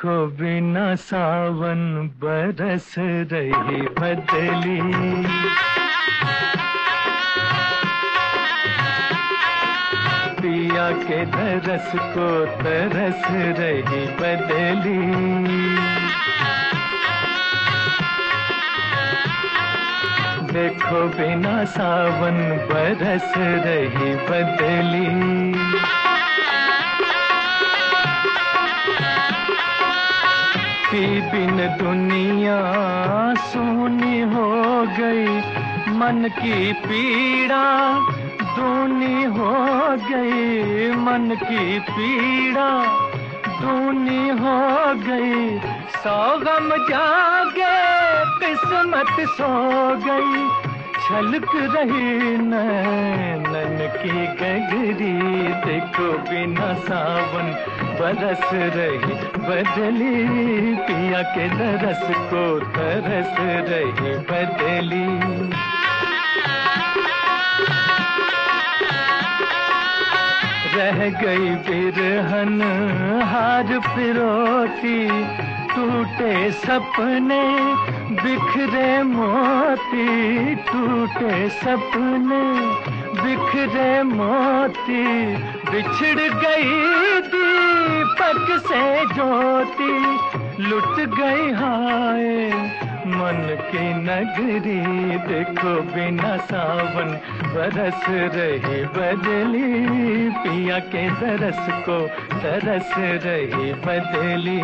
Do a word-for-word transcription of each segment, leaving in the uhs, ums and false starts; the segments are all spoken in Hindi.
देखो बिना सावन बरस रही बदली। पिया के तरस को तरस रही बदली। देखो बिना सावन बरस रही बदली। पी बिन दुनिया सोनी हो गई, मन की पीड़ा दूनी हो गई, मन की पीड़ा दूनी हो गई। सौ गम जागे किस्मत सो गई, छलक रही नैनन की गगरी। देखो बिना सावन बरस रही बदली। पिया के तरस को तरस रही बदली। रह गई बिरहन हार पिरोती, टूटे सपने बिखरे मोती, टूटे सपने बिखरे मोती। बिछड़ गई दीपक से ज्योति, लुट गई हाय मन की नगरी। देखो बिना सावन बरस रही बदली। पिया के तरस को तरस रही बदली।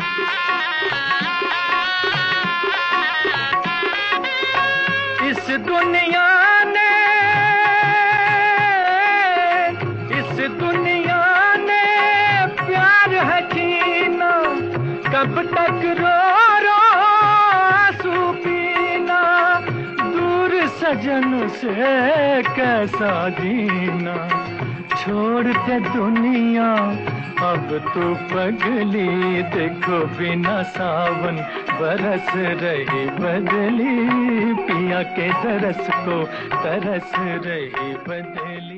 इस दुनिया ने इस दुनिया ने प्यार है छीना, कब तक रो रो आंसू पीना। दूर सजन से कैसा जीना, छोड़ के दुनिया अब तू पगली। देखो बिना सावन बरस रही बदली। पिया के तरस को तरस रही बदली।